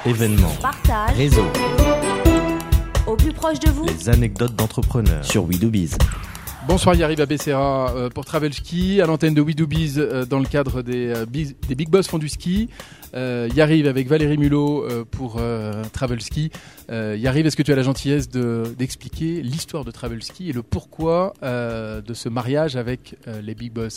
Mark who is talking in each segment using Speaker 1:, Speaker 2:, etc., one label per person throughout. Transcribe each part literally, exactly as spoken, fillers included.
Speaker 1: événements,
Speaker 2: partage,
Speaker 1: réseau,
Speaker 2: au plus proche de vous,
Speaker 1: les anecdotes d'entrepreneurs sur We Do Biz.
Speaker 3: Bonsoir Yariv Abessera euh, pour Travel Ski, à l'antenne de We Do Biz euh, dans le cadre des, euh, biz, des Big Boss font du ski. Euh, Yariv avec Valérie Mulot euh, pour euh, Travel Ski. Euh, Yariv, est-ce que tu as la gentillesse de, d'expliquer l'histoire de Travel Ski et le pourquoi euh, de ce mariage avec euh, les Big Boss ?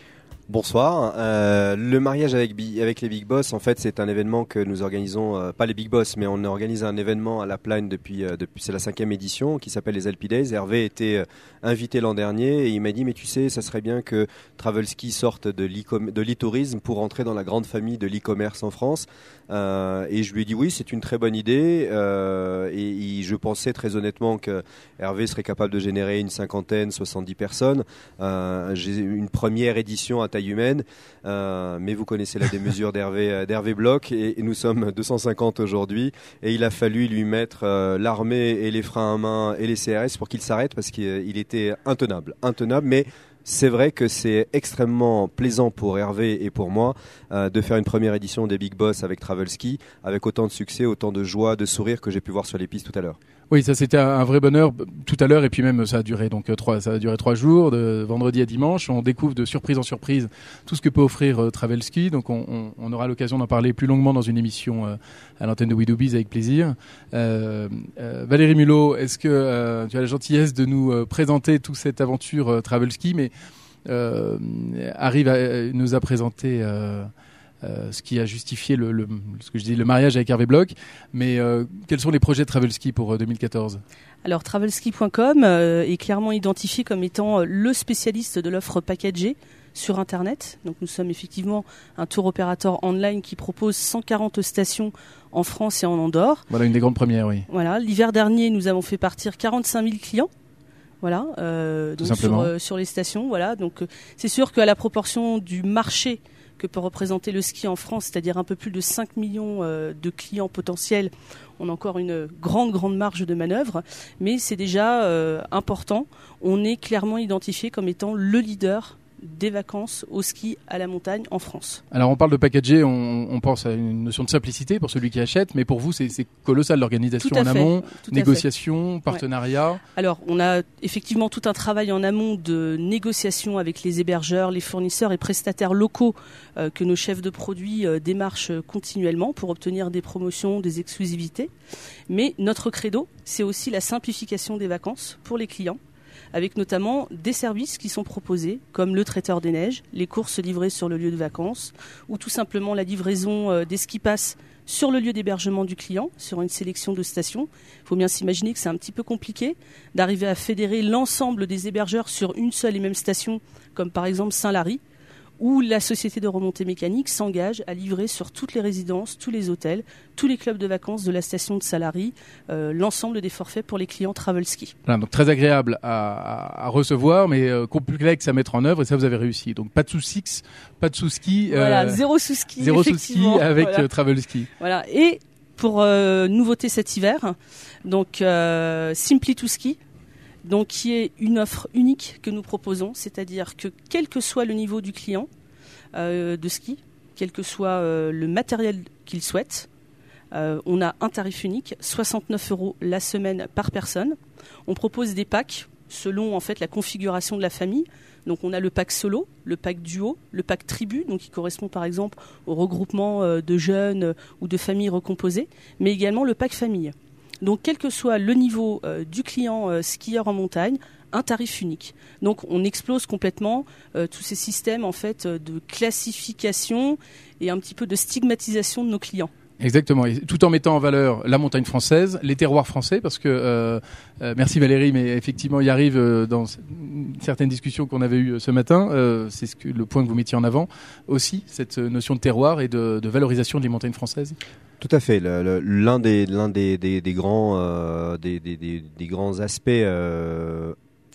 Speaker 4: Bonsoir. Euh, le mariage avec, avec les Big Boss, en fait, c'est un événement que nous organisons, euh, pas les Big Boss, mais on organise un événement à La Plagne depuis, euh, depuis c'est la cinquième édition, qui s'appelle les L P Days. Hervé était euh, invité l'an dernier et il m'a dit, mais tu sais, ça serait bien que Travel Ski sorte de, de l'e-tourisme pour entrer dans la grande famille de l'e-commerce en France. Euh, et je lui ai dit oui, c'est une très bonne idée. Euh, et, et je pensais très honnêtement que Hervé serait capable de générer une cinquantaine, soixante-dix personnes. Euh, j'ai une première édition à taille humaine, euh, mais vous connaissez la démesure d'Hervé, d'Hervé Bloch, et, et nous sommes deux cent cinquante aujourd'hui, et il a fallu lui mettre euh, l'armée et les freins à main et les C R S pour qu'il s'arrête parce qu'il était intenable, intenable, mais c'est vrai que c'est extrêmement plaisant pour Hervé et pour moi euh, de faire une première édition des Big Boss avec Travel Ski, avec autant de succès, autant de joie, de sourire que j'ai pu voir sur les pistes tout à l'heure.
Speaker 3: Oui, ça c'était un vrai bonheur tout à l'heure, et puis même ça a duré donc trois, ça a duré trois jours, de vendredi à dimanche. On découvre de surprise en surprise tout ce que peut offrir euh, Travel Ski. Donc on, on, on aura l'occasion d'en parler plus longuement dans une émission euh, à l'antenne de We Do Biz avec plaisir. Euh, euh, Valérie Mulot, est-ce que euh, tu as la gentillesse de nous euh, présenter toute cette aventure euh, Travel Ski, mais euh, arrive à, nous a présenté. Euh, Euh, ce qui a justifié le, le, ce que je dis, le mariage avec Hervé Bloch. Mais euh, quels sont les projets de Travel Ski pour euh, deux mille quatorze ?
Speaker 5: Alors travelski point com euh, est clairement identifié comme étant le spécialiste de l'offre packagée sur Internet. Donc nous sommes effectivement un tour opérateur online qui propose cent quarante stations en France et en Andorre.
Speaker 3: Voilà une des grandes premières, oui.
Speaker 5: Voilà, l'hiver dernier, nous avons fait partir quarante-cinq mille clients. Voilà, euh, donc sur, euh, sur les stations. Voilà, donc euh, c'est sûr qu'à la proportion du marché que peut représenter le ski en France, c'est-à-dire un peu plus de cinq millions euh, de clients potentiels, on a encore une grande, grande marge de manœuvre, mais c'est déjà euh, important. On est clairement identifié comme étant le leader des vacances au ski à la montagne en France.
Speaker 3: Alors on parle de packager, on, on pense à une notion de simplicité pour celui qui achète, mais pour vous c'est, c'est colossal l'organisation en amont, négociation, partenariat.
Speaker 5: Ouais. Alors on a effectivement tout un travail en amont de négociation avec les hébergeurs, les fournisseurs et prestataires locaux euh, que nos chefs de produits euh, démarchent continuellement pour obtenir des promotions, des exclusivités. Mais notre credo, c'est aussi la simplification des vacances pour les clients, avec notamment des services qui sont proposés, comme le traiteur des neiges, les courses livrées sur le lieu de vacances, ou tout simplement la livraison des ski pass sur le lieu d'hébergement du client, sur une sélection de stations. Il faut bien s'imaginer que c'est un petit peu compliqué d'arriver à fédérer l'ensemble des hébergeurs sur une seule et même station, comme par exemple Saint-Lary, où la société de remontée mécanique s'engage à livrer sur toutes les résidences, tous les hôtels, tous les clubs de vacances de la station de Saint-Lary, euh, l'ensemble des forfaits pour les clients Travel Ski.
Speaker 3: Voilà, donc très agréable à, à, à recevoir, mais euh, complexe à mettre en œuvre, et ça vous avez réussi. Donc pas de sous-ski, pas de sous-ski. Euh,
Speaker 5: voilà, zéro sous-ski.
Speaker 3: Zéro sous-ski avec voilà. euh, Travel Ski.
Speaker 5: Voilà, et pour euh, nouveauté cet hiver, donc euh, Simply to Ski. Donc, qui est une offre unique que nous proposons, c'est-à-dire que quel que soit le niveau du client euh, de ski, quel que soit euh, le matériel qu'il souhaite, euh, on a un tarif unique, soixante-neuf euros la semaine par personne. On propose des packs selon en fait la configuration de la famille. Donc, on a le pack solo, le pack duo, le pack tribu, donc qui correspond par exemple au regroupement euh, de jeunes euh, ou de familles recomposées, mais également le pack famille. Donc, quel que soit le niveau euh, du client euh, skieur en montagne, un tarif unique. Donc, on explose complètement euh, tous ces systèmes en fait euh, de classification et un petit peu de stigmatisation de nos clients.
Speaker 3: Exactement, et tout en mettant en valeur la montagne française, les terroirs français, parce que, euh, euh, merci Valérie, mais effectivement, il arrive euh, dans certaines discussions qu'on avait eues ce matin, euh, c'est ce que, le point que vous mettiez en avant, aussi, cette notion de terroir et de, de valorisation des montagnes françaises.
Speaker 4: Tout à fait. Le, le, l'un des, l'un des, des, des, grands, euh, des, des, des, des grands aspects euh,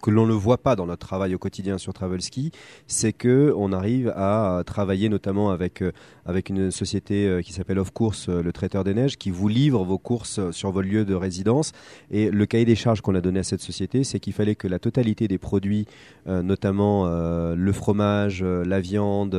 Speaker 4: que l'on ne voit pas dans notre travail au quotidien sur Travelski, c'est que on arrive à travailler notamment avec euh, avec une société euh, qui s'appelle Off Course, euh, le traiteur des neiges, qui vous livre vos courses sur vos lieux de résidence. Et le cahier des charges qu'on a donné à cette société, c'est qu'il fallait que la totalité des produits, euh, notamment euh, le fromage, euh, la viande,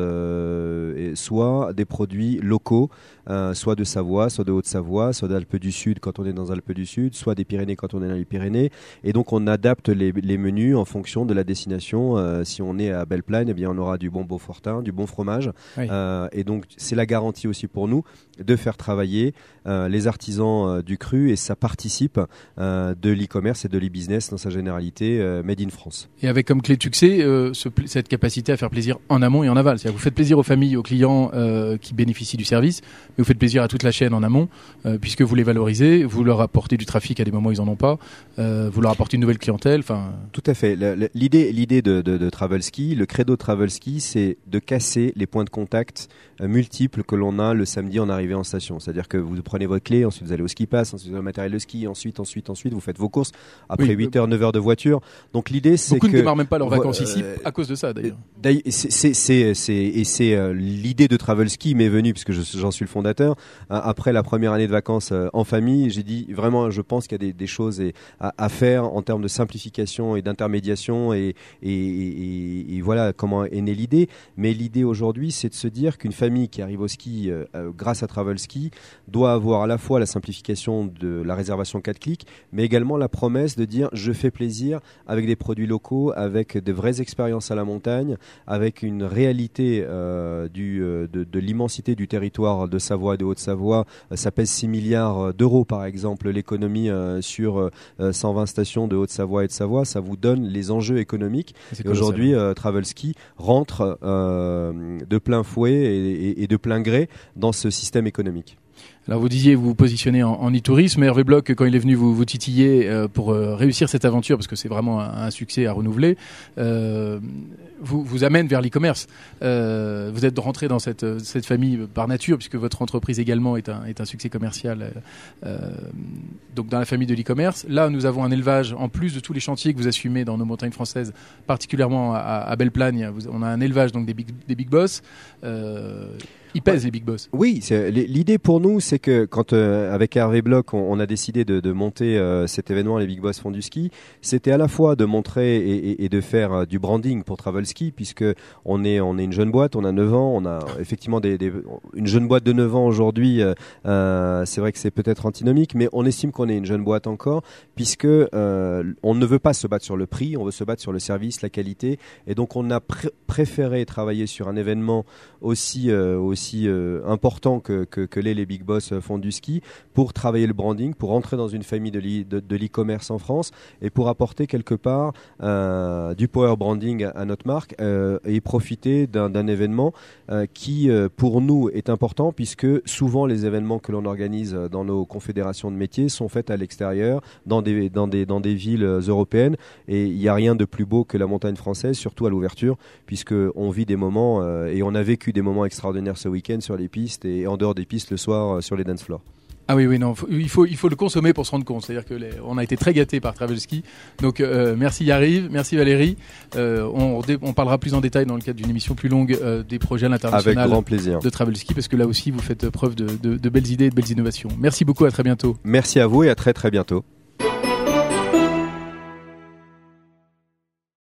Speaker 4: euh, soient des produits locaux, euh, soit de Savoie, soit de Haute-Savoie, soit d'Alpes du Sud quand on est dans les Alpes du Sud, soit des Pyrénées quand on est dans les Pyrénées. Et donc on adapte les, les menus en fonction de la destination. Euh, si on est à Belle-Plaine, eh bien on aura du bon Beaufortin, du bon fromage. Oui. Euh, et donc c'est la garantie aussi pour nous de faire travailler euh, les artisans euh, du cru, et ça participe euh, de l'e-commerce et de l'e-business dans sa généralité euh, made in France.
Speaker 3: Et avec comme clé de succès euh, ce, cette capacité à faire plaisir en amont et en aval. C'est-à-dire que vous faites plaisir aux familles, aux clients euh, qui bénéficient du service, mais vous faites plaisir à toute la chaîne en amont euh, puisque vous les valorisez, vous leur apportez du trafic à des moments où ils en ont pas, euh, vous leur apportez une nouvelle clientèle. Enfin,
Speaker 4: tout à fait. Le, le, l'idée, l'idée de, de, de Travelski, le credo de Travelski, c'est de casser les points de contact euh, multiples que l'on a le samedi en arrivée en station. C'est-à-dire que vous prenez votre clé, ensuite vous allez au ski pass, ensuite vous avez le matériel de ski, ensuite, ensuite, ensuite, vous faites vos courses après oui, huit heures, neuf heures de voiture. Donc l'idée, c'est
Speaker 3: beaucoup
Speaker 4: que...
Speaker 3: Beaucoup ne démarrent même pas leurs vacances euh, ici à cause de ça, d'ailleurs.
Speaker 4: d'ailleurs c'est, c'est, c'est, c'est, et c'est euh, l'idée de Travelski m'est venue, puisque je, j'en suis le fondateur. Euh, après la première année de vacances euh, en famille, j'ai dit vraiment, je pense qu'il y a des, des choses et, à, à faire en termes de simplification et d'intermédiation, et, et, et, et voilà comment est née l'idée. Mais l'idée aujourd'hui, c'est de se dire qu'une famille qui arrive au ski euh, euh, grâce à Travelski doit avoir à la fois la simplification de la réservation quatre clics, mais également la promesse de dire je fais plaisir avec des produits locaux, avec de vraies expériences à la montagne, avec une réalité euh, du, euh, de, de l'immensité du territoire de Savoie et de Haute-Savoie. Euh, ça pèse six milliards d'euros par exemple, l'économie euh, sur euh, cent vingt stations de Haute-Savoie et de Savoie. Ça vous donne les enjeux économiques. Et aujourd'hui, euh, Travelski rentre euh, de plein fouet et, et, et de plein gré dans ce système économique.
Speaker 3: Alors vous disiez vous vous positionnez en, en e-tourisme. Hervé Bloch, quand il est venu vous, vous titiller euh, pour euh, réussir cette aventure, parce que c'est vraiment un, un succès à renouveler, euh, vous vous amène vers l'e-commerce. Euh, vous êtes rentré dans cette, cette famille par nature, puisque votre entreprise également est un, est un succès commercial. Euh, donc dans la famille de l'e-commerce. Là, nous avons un élevage, en plus de tous les chantiers que vous assumez dans nos montagnes françaises, particulièrement à, à Belle-Plagne. Vous, on a un élevage donc des big, des big boss. Euh, Ils pèsent, ouais. Les big boss.
Speaker 4: Oui, c'est, l'idée pour nous, c'est que quand euh, avec Hervé Bloch, on, on a décidé de, de monter euh, cet événement, les Big Boss font du ski, c'était à la fois de montrer et, et, et de faire euh, du branding pour Travelski, puisque on est on est une jeune boîte, on a neuf ans, on a effectivement des, des une jeune boîte de neuf ans aujourd'hui. Euh, euh, c'est vrai que c'est peut-être antinomique, mais on estime qu'on est une jeune boîte encore, puisque euh, on ne veut pas se battre sur le prix, on veut se battre sur le service, la qualité, et donc on a pr- préféré travailler sur un événement aussi euh, aussi aussi euh, important que, que, que les, les Big Boss euh, font du ski, pour travailler le branding, pour entrer dans une famille de, l'e, de, de l'e-commerce en France, et pour apporter quelque part euh, du power branding à, à notre marque, euh, et profiter d'un, d'un événement euh, qui euh, pour nous est important, puisque souvent les événements que l'on organise dans nos confédérations de métiers sont faits à l'extérieur, dans des, dans des, dans des villes européennes, et il n'y a rien de plus beau que la montagne française, surtout à l'ouverture, puisqu'on vit des moments euh, et on a vécu des moments extraordinaires ce week-end sur les pistes et en dehors des pistes le soir euh, sur les dance floors.
Speaker 3: Ah oui, oui, non, faut, il faut, il faut le consommer pour se rendre compte. C'est-à-dire que les, on a été très gâtés par Travelski. Donc, euh, merci Yariv, merci Valérie. Euh, on, on parlera plus en détail dans le cadre d'une émission plus longue euh, des projets à l'international.
Speaker 4: Avec grand plaisir.
Speaker 3: De Travelski, parce que là aussi, vous faites preuve de, de, de belles idées et de belles innovations. Merci beaucoup, à très bientôt.
Speaker 4: Merci à vous et à très très bientôt.